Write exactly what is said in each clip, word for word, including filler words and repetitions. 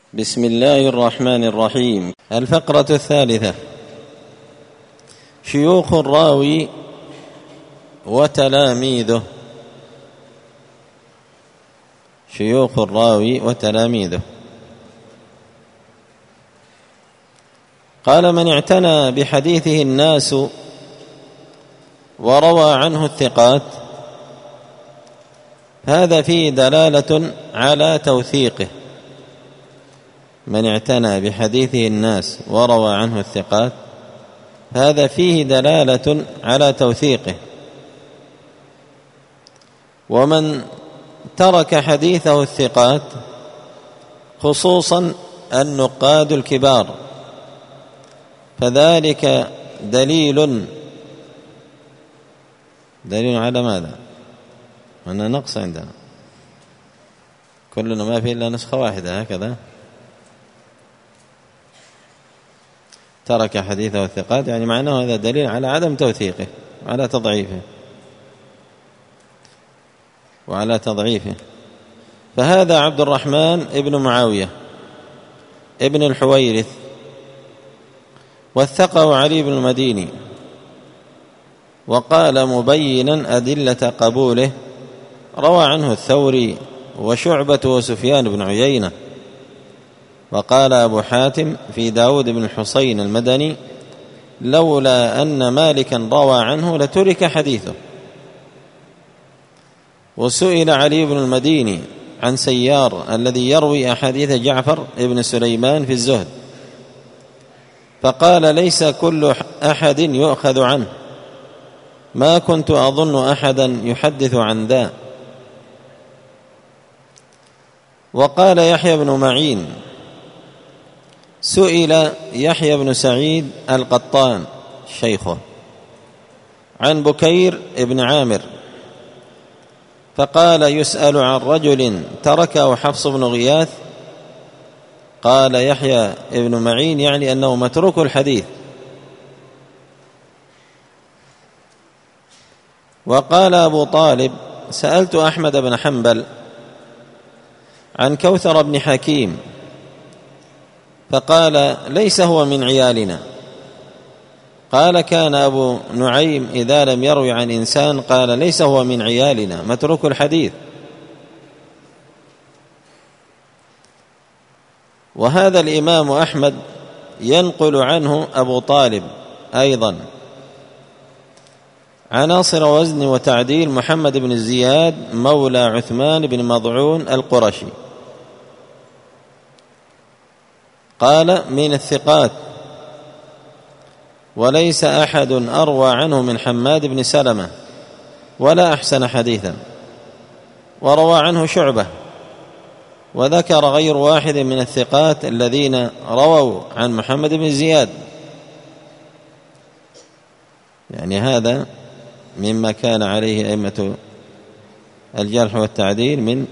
بسم الله الرحمن الرحيم. الفقرة الثالثة: شيوخ الراوي وتلاميذه. شيوخ الراوي وتلاميذه. قال: من اعتنى بحديثه الناس وروى عنه الثقات هذا فيه دلالة على توثيقه. من اعتنى بحديثه الناس وروى عنه الثقات هذا فيه دلالة على توثيقه. ومن ترك حديثه الثقات خصوصا النقاد الكبار فذلك دليل دليل على ماذا؟ أن نقص عندنا كلنا ما فيه إلا نسخة واحدة هكذا. ترك حديثه الثقات يعني معناه هذا دليل على عدم توثيقه وعلى تضعيفه وعلى تضعيفه. فهذا عبد الرحمن ابن معاوية ابن الحويرث، وثقه علي بن المديني، وقال مبينا أدلة قبوله: روى عنه الثوري وشعبة وسفيان بن عيينة. وقال أبو حاتم في داود بن الحصين المدني: لولا أن مالكا روى عنه لترك حديثه. وسئل علي بن المديني عن سيار الذي يروي أحاديث جعفر بن سليمان في الزهد، فقال: ليس كل أحد يؤخذ عنه، ما كنت أظن أحدا يحدث عن ذا. وقال يحيى بن معين: سئل يحيى بن سعيد القطان شيخه عن بكير بن عامر فقال: يسأل عن رجل تركه حفص بن غياث. قال يحيى بن معين يعني أنه متروك الحديث. وقال أبو طالب: سألت أحمد بن حنبل عن كوثر بن حكيم فقال: ليس هو من عيالنا. قال: كان أبو نعيم إذا لم يروي عن إنسان قال: ليس هو من عيالنا، متروك الحديث. وهذا الإمام أحمد ينقل عنه أبو طالب أيضا عناصر وزن وتعديل محمد بن زياد مولى عثمان بن مضعون القرشي، قال: من الثقات، وليس أحد أروى عنه من حماد بن سلمة ولا أحسن حديثا. وروى عنه شعبة، وذكر غير واحد من الثقات الذين رووا عن محمد بن زياد. يعني هذا مما كان عليه أئمة الجرح والتعديل من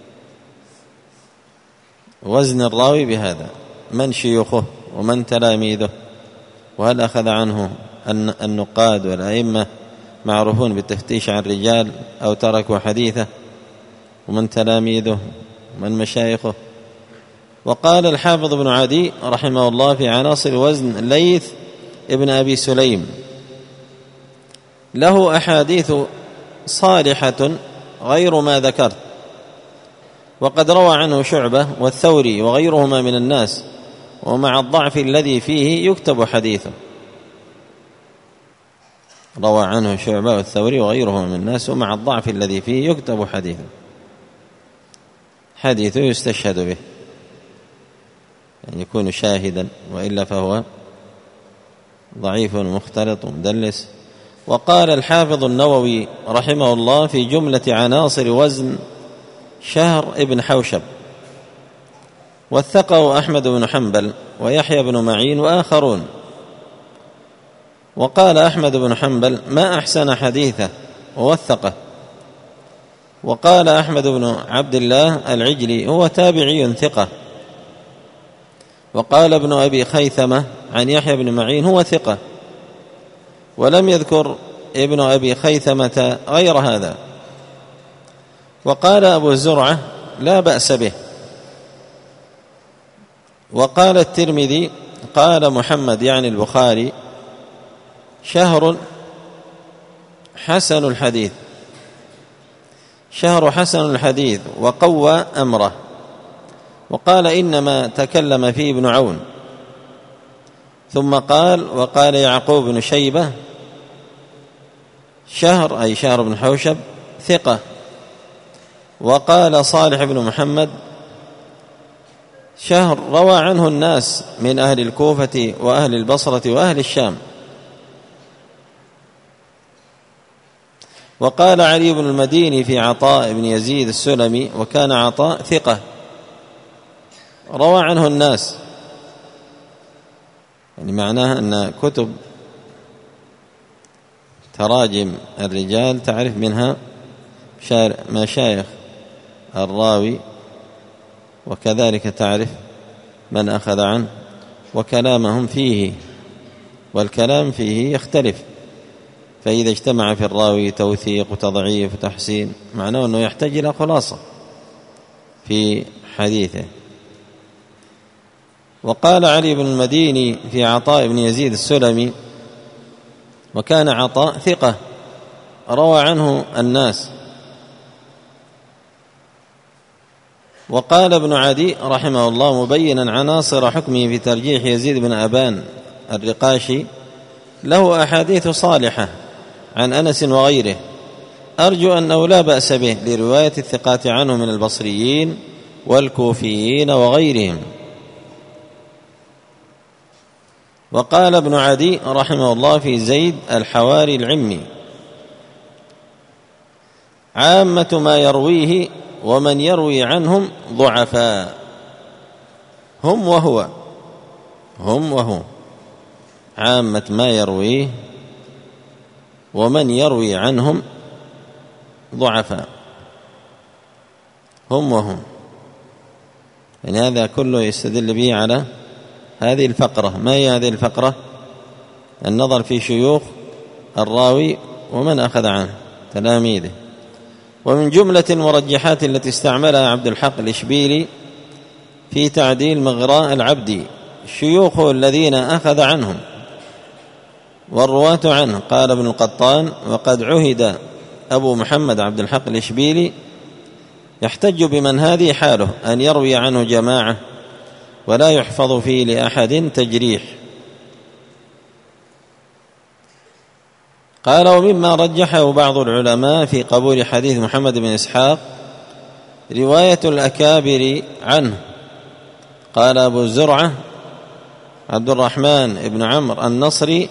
وزن الراوي بهذا: من شيوخه ومن تلاميذه، وهل أخذ عنه النقاد والأئمة معروفون بالتفتيش عن الرجال أو تركوا حديثه، ومن تلاميذه ومن مشايخه. وقال الحافظ بن عدي رحمه الله في عناصر وزن ليث ابن أبي سليم: له أحاديث صالحة غير ما ذكرت، وقد روى عنه شعبة والثوري وغيرهما من الناس، ومع الضعف الذي فيه يكتب حديثه. روى عنه شعبة والثوري وغيرهما من الناس، ومع الضعف الذي فيه يكتب حديثه. حديثه يستشهد به، يعني يكون شاهدا، وإلا فهو ضعيف مختلط مدلس. وقال الحافظ النووي رحمه الله في جملة عناصر وزن شهر ابن حوشب: وثقه أحمد بن حنبل ويحيى بن معين وآخرون. وقال أحمد بن حنبل: ما أحسن حديثه، ووثقه. وقال أحمد بن عبد الله العجلي: هو تابعي ثقة. وقال ابن أبي خيثمة عن يحيى بن معين: هو ثقة. ولم يذكر ابن أبي خيثمة غير هذا. وقال أبو زرعة: لا بأس به. وقال الترمذي قال محمد يعني البخاري شهر حسن الحديث، شهر حسن الحديث وقوى أمره. وقال إنما تكلم فيه ابن عون. ثم قال وقال يعقوب بن شيبة شهر أي شهر بن حوشب ثقة. وقال صالح بن محمد شهر روى عنه الناس من أهل الكوفة وأهل البصرة وأهل الشام. وقال علي بن المديني في عطاء بن يزيد السلمي وكان عطاء ثقة روى عنه الناس، يعني معناها أن كتب تراجم الرجال تعرف منها مشايخ الراوي، وكذلك تعرف من أخذ عنه وكلامهم فيه، والكلام فيه يختلف. فإذا اجتمع في الراوي توثيق وتضعيف وتحسين معناه أنه يحتاج إلى خلاصة في حديثه. وقال علي بن المديني في عطاء بن يزيد السلمي وكان عطاء ثقة روى عنه الناس. وقال ابن عدي رحمه الله مبينا عناصر حكمه في ترجيح يزيد بن أبان الرقاشي له أحاديث صالحة عن أنس وغيره، أرجو أنه لا بأس به لرواية الثقات عنه من البصريين والكوفيين وغيرهم. وقال ابن عدي رحمه الله في زيد الحواري العمي عامة ما يرويه ومن يروي عنهم ضعفاء هم وهو هم وهو عامة ما يرويه ومن يروي عنهم ضعفاء هم وهم. يعني هذا كله يستدل به على هذه الفقرة. ما هي هذه الفقرة؟ النظر في شيوخ الراوي ومن أخذ عنه تلاميذه. ومن جملة المرجحات التي استعملها عبد الحق الإشبيلي في تعديل مغراء العبدي شيوخ الذين أخذ عنهم والرواة عنه. قال ابن القطان وقد عهد أبو محمد عبد الحق الإشبيلي يحتج بمن هذه حاله أن يروي عنه جماعة ولا يحفظ فيه لأحد تجريح. قال ومما رجحه بعض العلماء في قبول حديث محمد بن إسحاق رواية الأكابر عنه. قال أبو زرعة عبد الرحمن بن عمرو النصري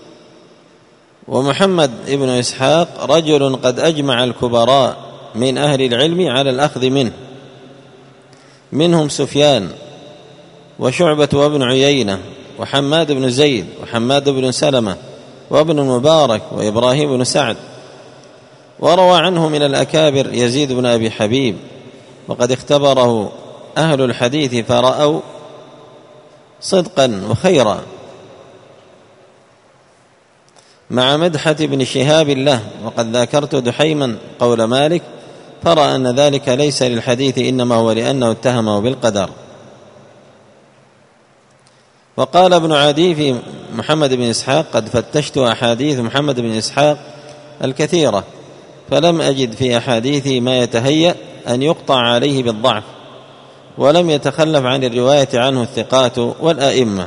ومحمد بن إسحاق رجل قد أجمع الكبراء من أهل العلم على الأخذ منه، منهم سفيان وشعبة وابن عيينة وحماد بن زيد وحماد بن سلمة وابن المبارك وإبراهيم بن سعد. وروى عنه من الأكابر يزيد بن أبي حبيب وقد اختبره أهل الحديث فرأوا صدقا وخيرا مع مدحة بن شهاب له. وقد ذكرت دحيما قول مالك فرأى أن ذلك ليس للحديث إنما هو لأنه اتهمه بالقدر. وقال ابن عدي في محمد بن إسحاق قد فتشت أحاديث محمد بن إسحاق الكثيرة فلم أجد في أحاديثه ما يتهيأ أن يقطع عليه بالضعف، ولم يتخلف عن الرواية عنه الثقات والأئمة.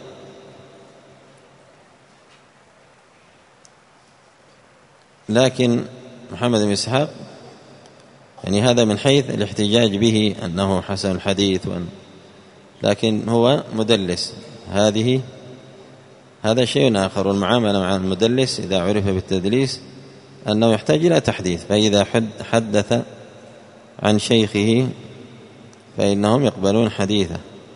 لكن محمد بن إسحاق يعني هذا من حيث الاحتجاج به أنه حسن الحديث وأن لكن هو مدلس، هذه هذا شيء آخر. والمعاملة مع المدلس إذا عرف بالتدليس أنه يحتاج إلى تحديث، فإذا حدث عن شيخه فإنهم يقبلون حديثه.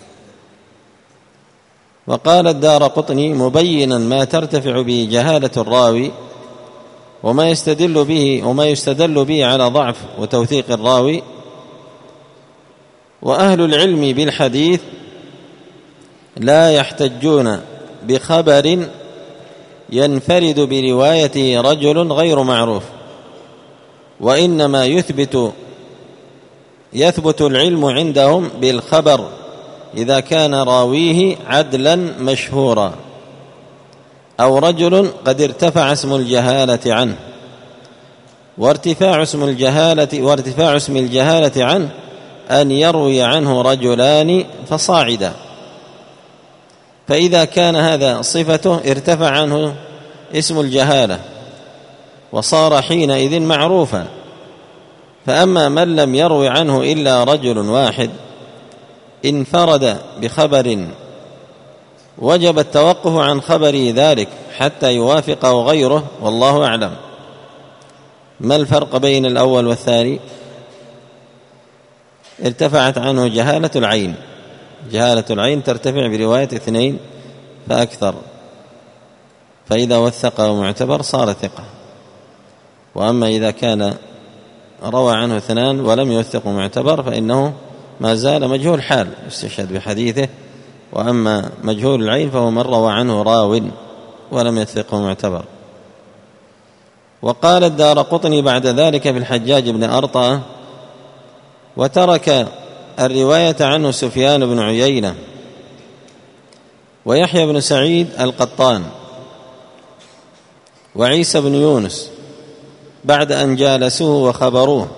وقال الدارقطني مبينا ما ترتفع به جهالة الراوي وما يستدل به وما يستدل به على ضعف وتوثيق الراوي. وأهل العلم بالحديث لا يحتجون بخبر ينفرد بروايته رجل غير معروف، وإنما يثبت يثبت العلم عندهم بالخبر إذا كان راويه عدلا مشهورا أو رجل قد ارتفع اسم الجهالة عنه، وارتفاع اسم الجهالة وارتفاع اسم الجهالة عنه أن يروي عنه رجلان فصاعدا. فإذا كان هذا صفته ارتفع عنه اسم الجهالة وصار حينئذ معروفا. فأما من لم يروي عنه إلا رجل واحد انفرد بخبر وجب التوقف عن خبر ذلك حتى يوافقه غيره، والله أعلم. ما الفرق بين الأول والثاني؟ ارتفعت عنه جهالة العين، جهالة العين ترتفع برواية اثنين فأكثر، فإذا وثقه معتبر صار ثقة. وأما إذا كان روى عنه اثنان ولم يوثق معتبر فإنه ما زال مجهول حال يستشهد بحديثه. وأما مجهول العين فهو من روى عنه راو ولم يوثقه معتبر. وقال الدارقطني بعد ذلك في الحجاج بن أرطى: وترك الرواية عنه سفيان بن عيينة ويحيى بن سعيد القطان وعيسى بن يونس بعد أن جالسوه وخبروه،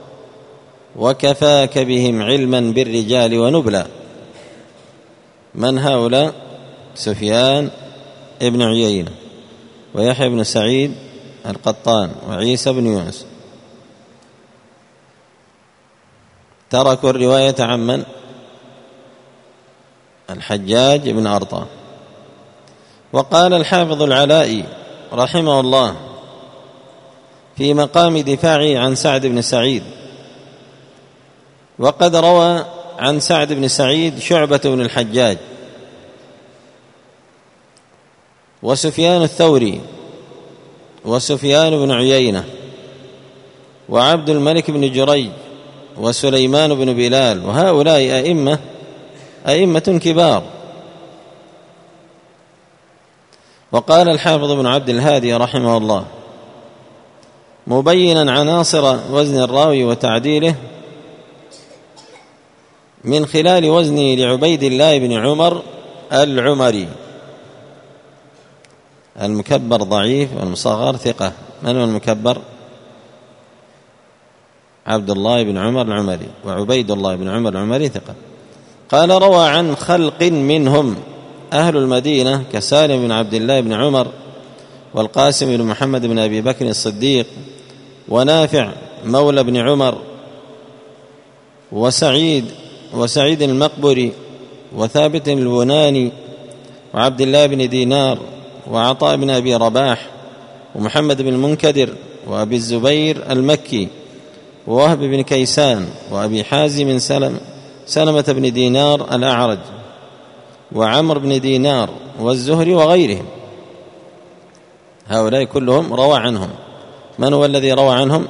وكفاك بهم علما بالرجال ونبلا. من هؤلاء؟ سفيان بن عيينة ويحيى بن سعيد القطان وعيسى بن يونس. تركوا الرواية عن من؟ الحجاج بن أرطى. وقال الحافظ العلائي رحمه الله في مقام دفاعه عن سعد بن سعيد: وقد روى عن سعد بن سعيد شعبة بن الحجاج وسفيان الثوري وسفيان بن عيينة وعبد الملك بن جريج وسليمان بن بلال، وهؤلاء أئمة أئمة كبار. وقال الحافظ بن عبد الهادي رحمه الله مبينا عناصر وزن الراوي وتعديله من خلال وزنه لعبيد الله بن عمر العمري: المكبر ضعيف والمصغر ثقة. من هو المكبر؟ عبد الله بن عمر العمري، وعبيد الله بن عمر العمري ثقة. قال: روى عن خلق منهم أهل المدينة كسالم بن عبد الله بن عمر والقاسم بن محمد بن أبي بكر الصديق ونافع مولى بن عمر وسعيد وسعيد المقبري وثابت البناني وعبد الله بن دينار وعطاء بن أبي رباح ومحمد بن المنكدر وأبي الزبير المكي ووهب بن كيسان وأبي حازم سلم سلمة بن دينار الأعرج وعمر بن دينار والزهري وغيرهم. هؤلاء كلهم روى عنهم. من هو الذي روى عنهم؟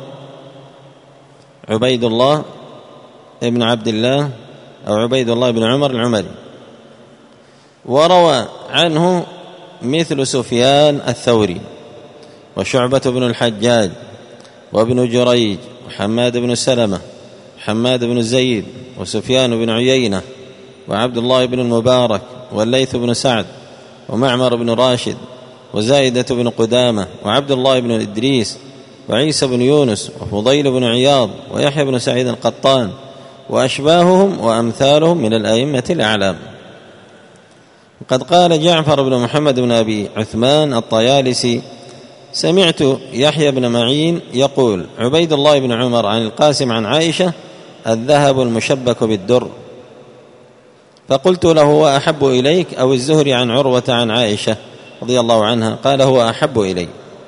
عبيد الله ابن عبد الله أو عبيد الله بن عمر العمري. وروى عنه مثل سفيان الثوري وشعبة بن الحجاج وابن جريج وحماد بن سلمة حماد بن زيد وسفيان بن عيينة وعبد الله بن المبارك والليث بن سعد ومعمر بن راشد وزائدة بن قدامة وعبد الله بن إدريس وعيسى بن يونس وفضيل بن عياض ويحيى بن سعيد القطان وأشباههم وأمثالهم من الأئمة الأعلام. قد قال جعفر بن محمد بن أبي عثمان الطيالسي: سمعت يحيى بن معين يقول: عبيد الله بن عمر عن القاسم عن عائشة الذهب المشبك بالدر. فقلت له: هو أحب إليك أو الزهري عن عروة عن عائشة رضي الله عنها؟ قال: هو أحب إلي.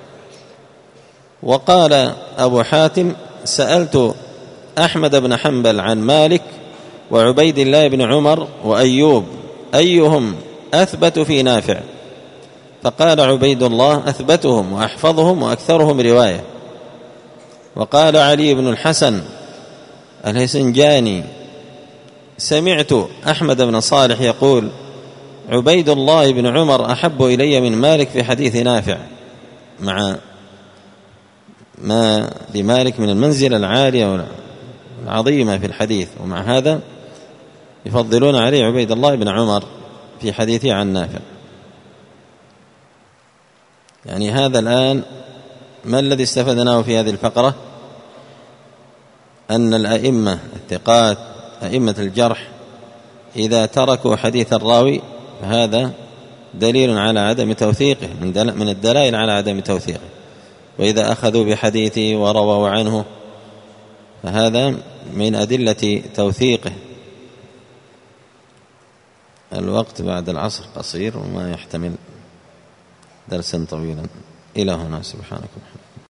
وقال أبو حاتم: سألت أحمد بن حنبل عن مالك وعبيد الله بن عمر وأيوب أيهم أثبت في نافع؟ فقال عبيد الله: أثبتهم وأحفظهم وأكثرهم رواية. وقال علي بن الحسن الهسنجاني: سمعت أحمد بن صالح يقول: عبيد الله بن عمر أحب إلي من مالك في حديث نافع، مع ما لمالك من المنزلة العالية العظيمة في الحديث، ومع هذا يفضلون عليه عبيد الله بن عمر في حديثه عن نافع. يعني هذا الآن ما الذي استفدناه في هذه الفقرة؟ أن الأئمة الثقات أئمة الجرح إذا تركوا حديث الراوي فهذا دليل على عدم توثيقه، من الدلائل على عدم توثيقه، وإذا أخذوا بحديثه ورووا عنه فهذا من أدلة توثيقه. الوقت بعد العصر قصير وما يحتمل درسا طويلا. إلى هنا، سبحانك.